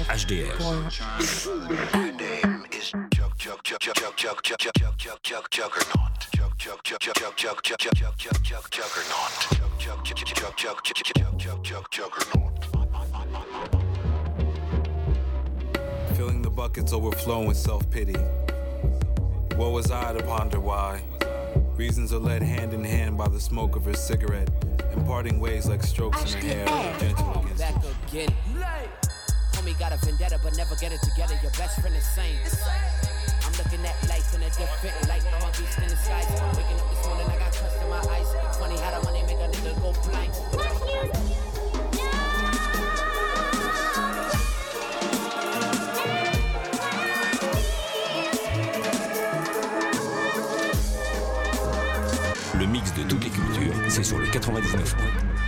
HDR. Filling the buckets overflowing with self-pity. What was I to ponder why? Reasons are led hand in hand by the smoke of her cigarette, imparting ways like strokes in her hair, gentle against back again. Homie got a vendetta, but never get it together. Your best friend is sane. I'm looking at life in a different light. I'm a beast in the skies. Waking up this morning, I got crust in my eyes. Funny how the money make a nigga go blind. Le mix de toutes les cultures, c'est sur le 99.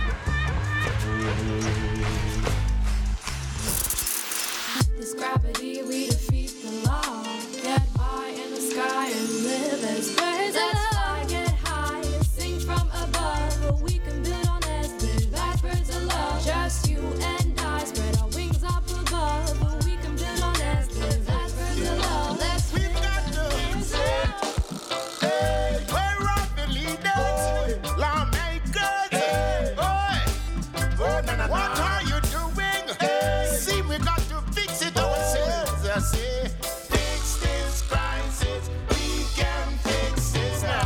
This gravity, we defeat the law. Get high in the sky and live as birds. Let's fly, get high, sing from above. But we can build on this bridge, that's birds of love. Just you and I spread our wings up above. But we can build on this bridge, that's birds of love. Let's We've got to say, hey, we're up the leaders, lawmakers. Hey, boy, what are you doing? Hey, see, we got to fix it ourselves. I say, fix this crisis. We can fix this now.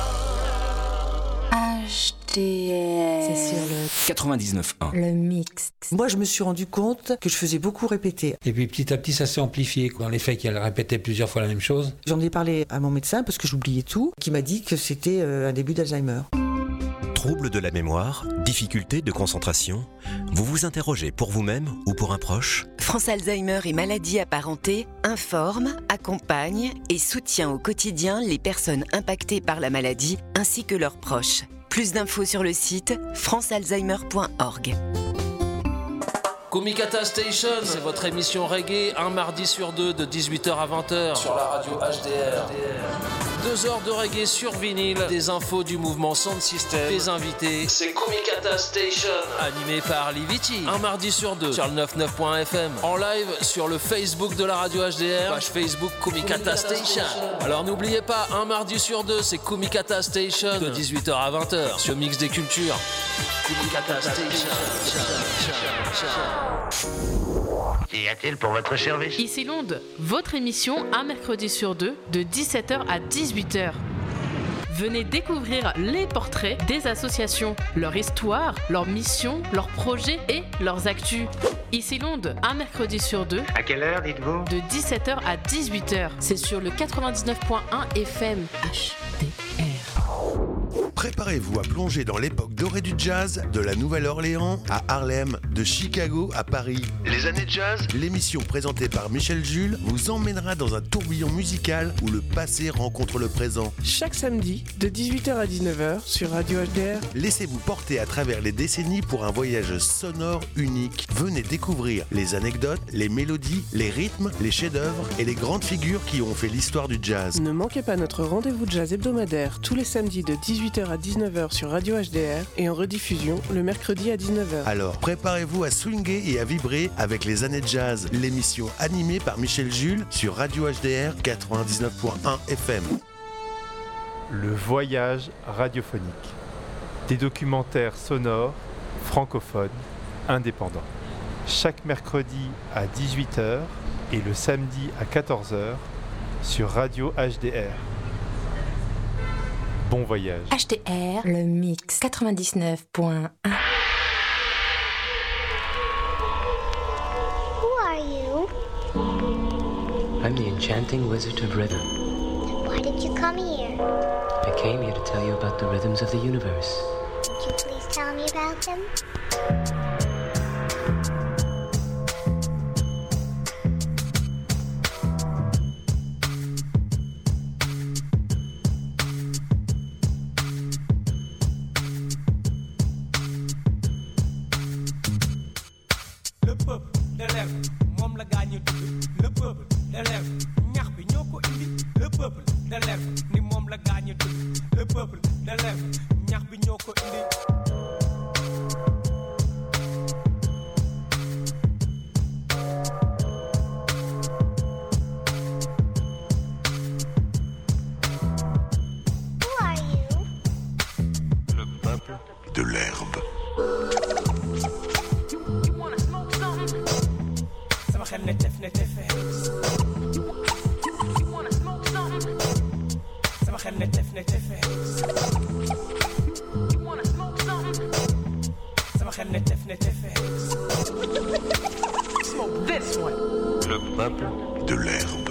HDR. C'est sur le 99.1. le mix. Moi, je me suis rendu compte que je faisais beaucoup répéter. Et puis petit à petit, ça s'est amplifié. Dans les faits qu'elle répétait plusieurs fois la même chose. J'en ai parlé à mon médecin parce que j'oubliais tout, qui m'a dit que c'était un début d'Alzheimer. Troubles de la mémoire, difficultés de concentration, vous vous interrogez pour vous-même ou pour un proche ? France Alzheimer et maladies apparentées informe, accompagne et soutient au quotidien les personnes impactées par la maladie ainsi que leurs proches. Plus d'infos sur le site francealzheimer.org. Kumikata Station, c'est votre émission reggae, un mardi sur deux de 18h à 20h sur la radio HDR. 2 heures de reggae sur vinyle, des infos du mouvement Sound System, des invités. C'est Kumikata Station, animé par Liviti. Un mardi sur deux sur le 99.fm. En live sur le Facebook de la radio HDR, page Facebook Kumikata Station. Alors n'oubliez pas, un mardi sur deux, c'est Kumikata Station de 18h à 20h sur Mix des Cultures. Kumikata Station. Qu'y a-t-il pour votre service? Ici Londres, votre émission un mercredi sur deux de 17h à 18h. Venez découvrir les portraits des associations, leur histoire, leurs missions, leurs projets et leurs actus. Ici Londres, un mercredi sur deux. À quelle heure, dites-vous? De 17h à 18h. C'est sur le 99.1 FM HDR. Préparez-vous à plonger dans l'époque dorée du jazz, de la Nouvelle-Orléans à Harlem, de Chicago à Paris. Les années jazz, l'émission présentée par Michel Jules vous emmènera dans un tourbillon musical où le passé rencontre le présent. Chaque samedi, de 18h à 19h sur Radio HDR. Laissez-vous porter à travers les décennies pour un voyage sonore unique. Venez découvrir les anecdotes, les mélodies, les rythmes, les chefs-d'œuvre et les grandes figures qui ont fait l'histoire du jazz. Ne manquez pas notre rendez-vous jazz hebdomadaire tous les samedis de 18h à 19h sur Radio HDR et en rediffusion le mercredi à 19h. Alors préparez-vous à swinguer et à vibrer avec les années jazz, l'émission animée par Michel Jules sur Radio HDR 99.1 FM. Le voyage radiophonique. Des documentaires sonores, francophones, indépendants. Chaque mercredi à 18h et le samedi à 14h sur Radio HDR. Bon voyage. HDR, le mix 99.1. Who are you? I'm the enchanting wizard of rhythm. Why did you come here? I came here to tell you about the rhythms of the universe. Could you please tell me about them? de l'herbe. Le peuple de l'herbe.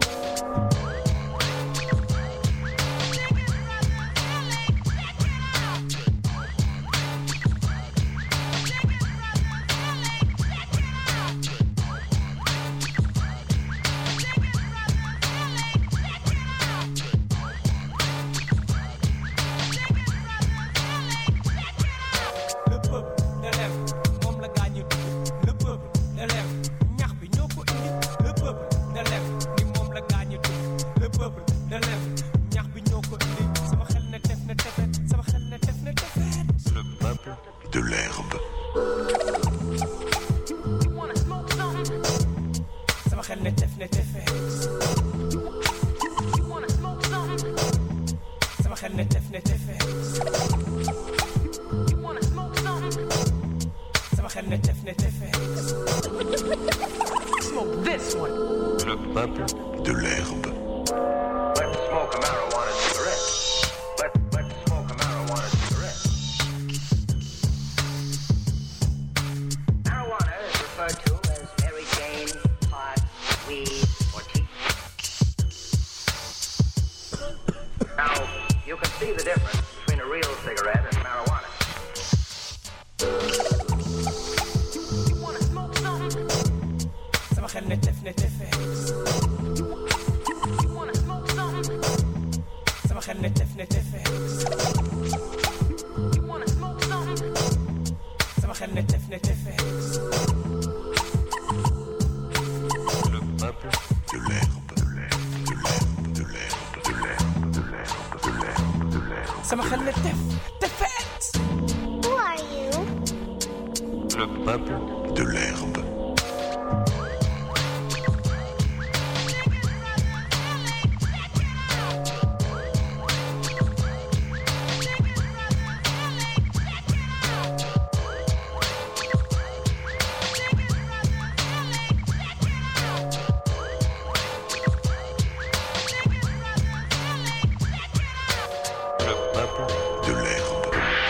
De l'herbe. Le peuple de l'herbe. Let's smoke a marijuana cigarette. Let's smoke a marijuana cigarette. Marijuana is referred to as Mary Jane, pot, weed, or tea. Now, you can see the difference between a real cigarette and marijuana. Le peuple de l'herbe. De l'herbe. De l'herbe. De l'herbe. De l'herbe. De l'herbe. De l'herbe. De l'herbe. Who are you? Le peuple de l'herbe. De l'herbe.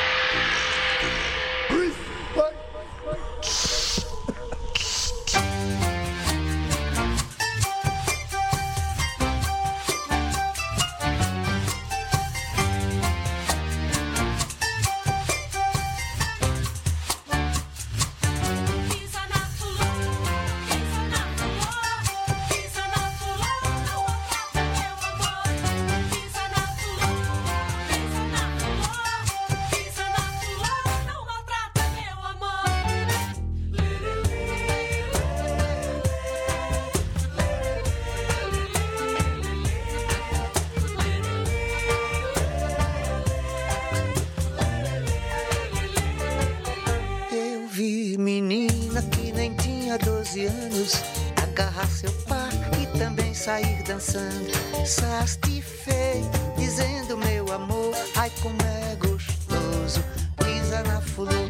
Eu vi menina que nem tinha 12 anos agarrar seu par e também sair dançando. Sastifiei, dizendo meu amor, ai como é gostoso. Pisa na fulô.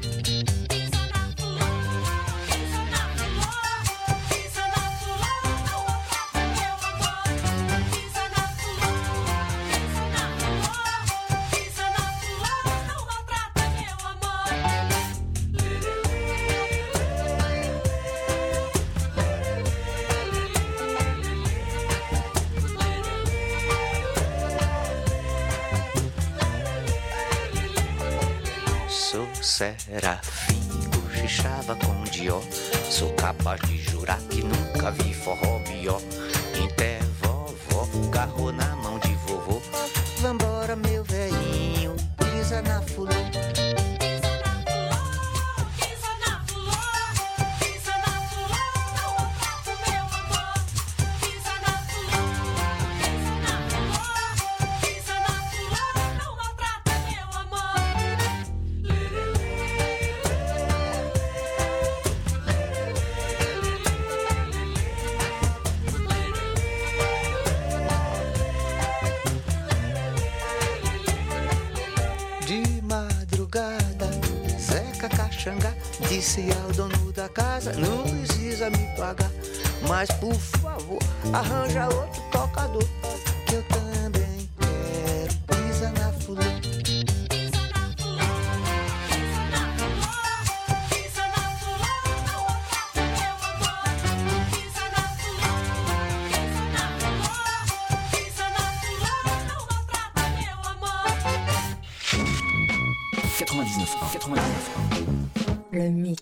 Sou serafim, cochichava com Dió. Sou capaz de jurar que nunca vi forró melhor. Inter vovó, garrou na mão de vovô. Vambora meu velhinho, pisa na fulô. Disse ao dono da casa, não precisa me pagar, mas por favor, arranja outro tocador, que eu também quero. Pisa na fulô. Le mix.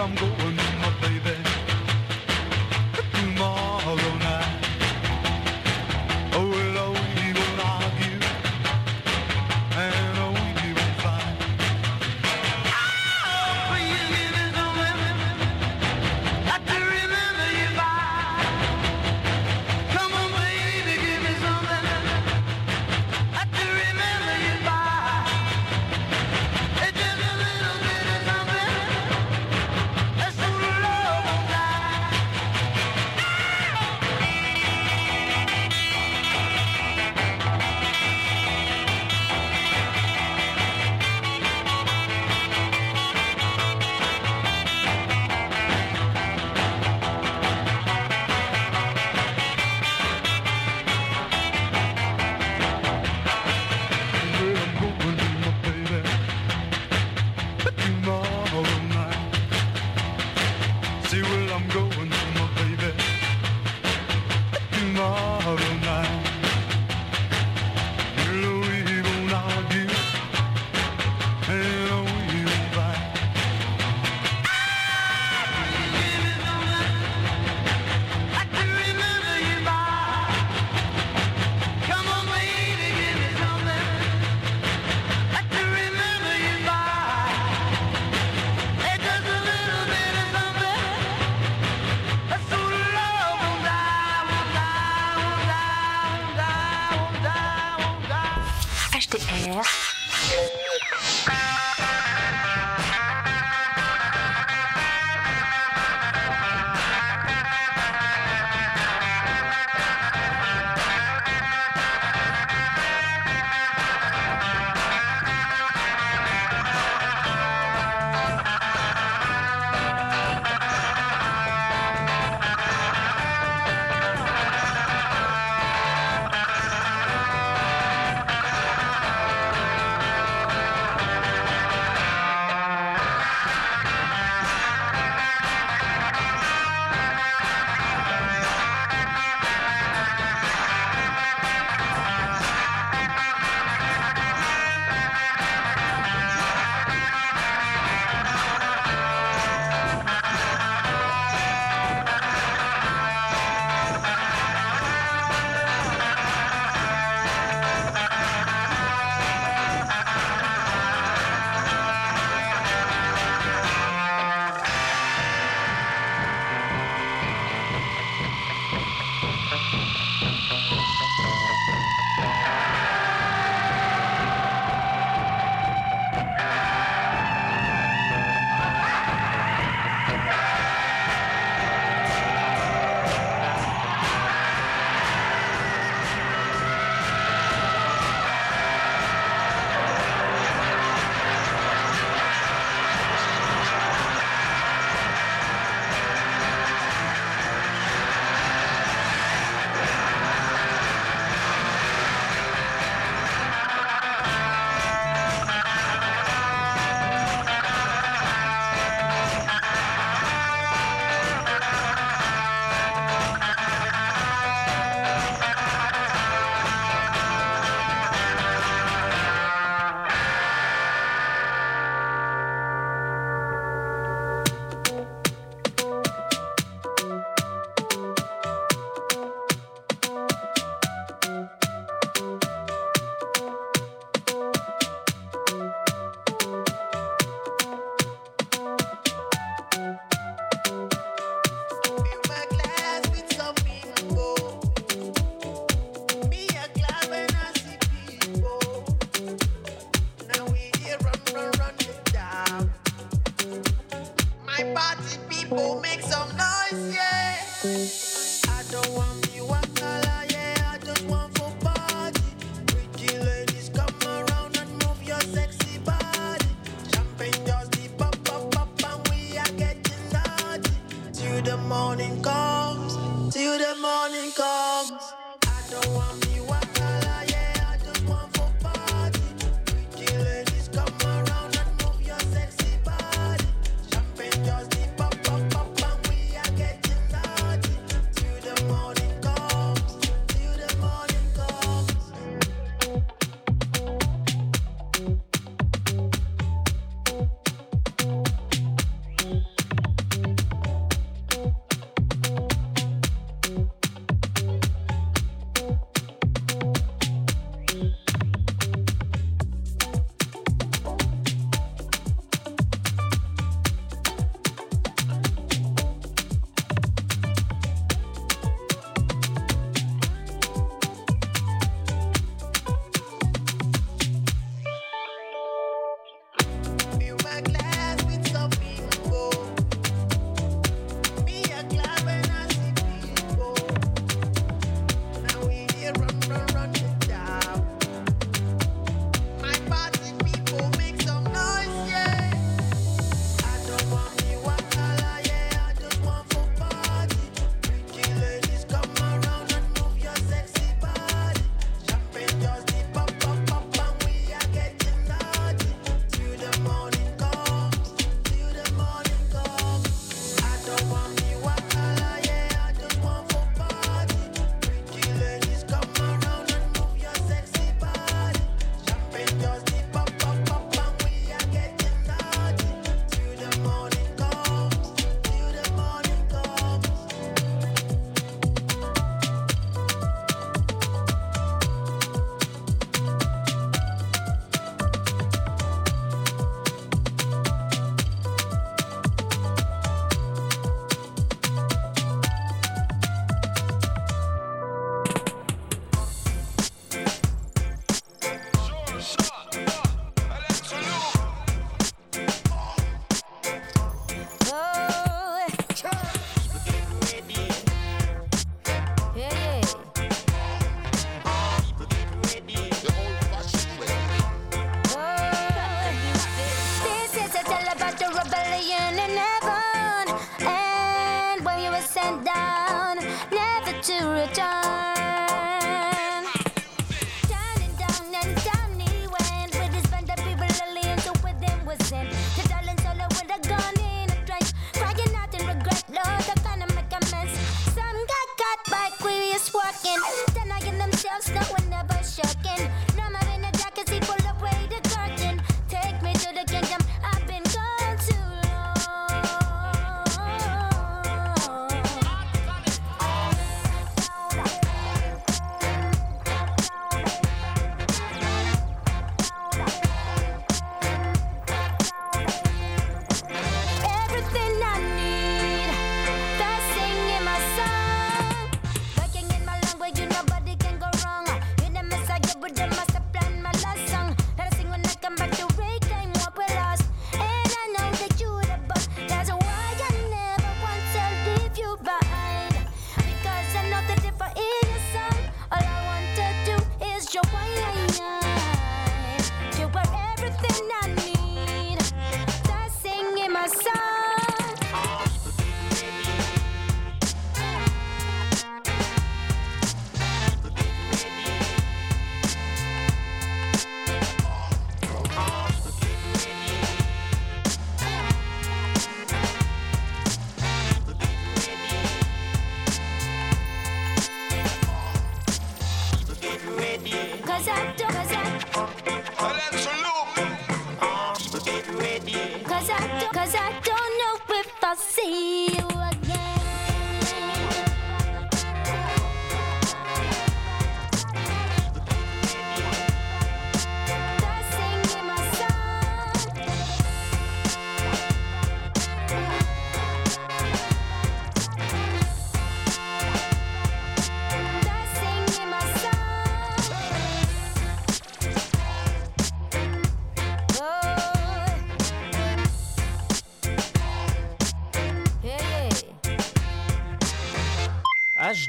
I'm going with my baby tomorrow night. Oh, well, we won't argue, and we won't fight. Oh, you give me something got to remember you by. Come on, baby, give me something got to remember you by. It's just a little bit of something. That's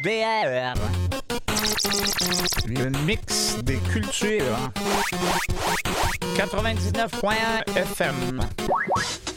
HDR. Le mix des cultures. 99.1 FM.